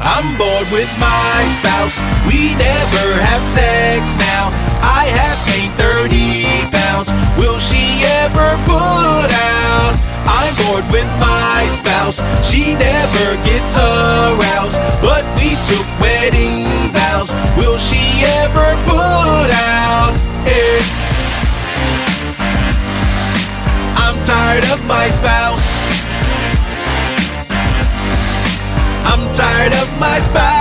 I'm bored with my spouse. We never have sex now. I have gained 30 pounds. Will she ever put out? I'm bored with my spouse. She never gets aroused, but we took wedding vows. Will she ever put out? I'm tired of my spouse. I'm tired of my spouse.